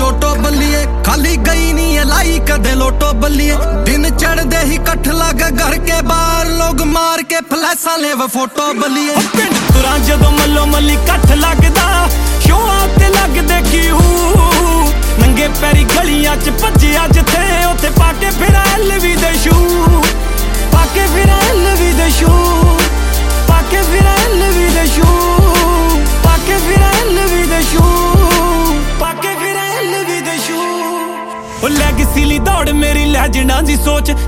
ਟੋਟੋ ਬੱਲੀਏ ਖਾਲੀ ਗਈ ਨਹੀਂ लाई कदे लोटो बल्लिए दिन चढ़दे ही कठ लग घर के बाहर लोग मार के फ्लैसा ले वो फोटो बल्लिए पिंड तुरा जदों मल्लो मल्ली कठ लगदा शोआं ते लगदे क्यू नंगे पैरी गलियां च भज्जिया जिथे उत्थे पाके फिरा LV दे शू पाके फिरा LV दे शू पाके फिरा LV दे शू पाके फिरा LV दे शू पाके फिरा LV दे शू ओ लेगसी ली दौड़ मेरी लैजंडां दी सोच